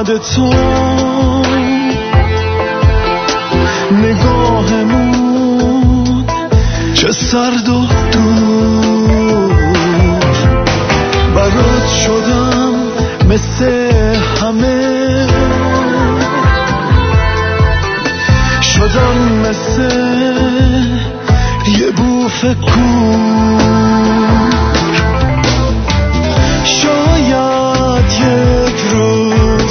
یاد تو نگاهمون چه سرد و دور، برات شدم مثل همه، شدم مثل یه بوف کور. شاید یک روز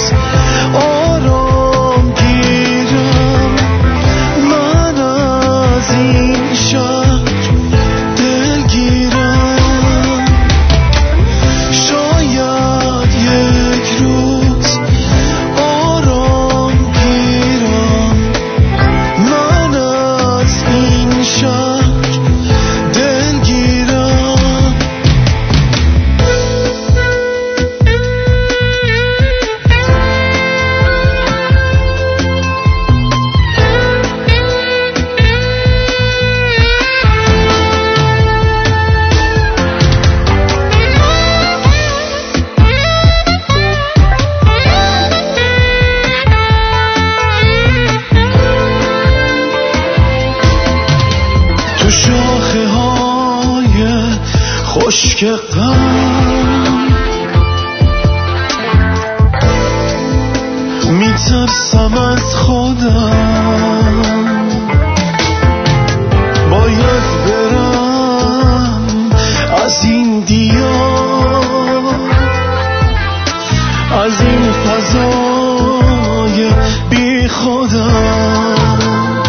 آرام گیرم من از این شهر دلگیرم. شاید یک روز آرام گیرم من از این شهر دلگیرم. تو شاخه های خشک غم میترسم از خودم، باید برم از این دیار، از این فضای بی خودم.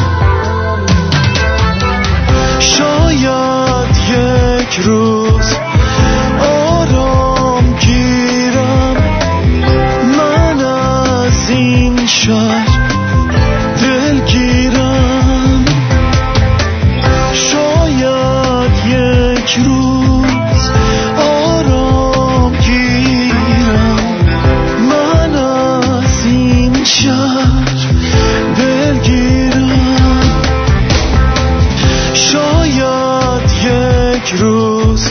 شاید یک روز آرام گیرم من از این شهر دلگیرم. شاید یک روز آرام گیرم من از این شهر دلگیرم. شاید یک روز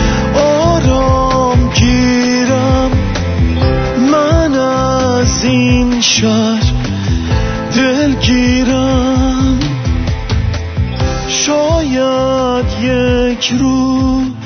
آرام گیرم من از این شهر دلگیرم. شاید یک روز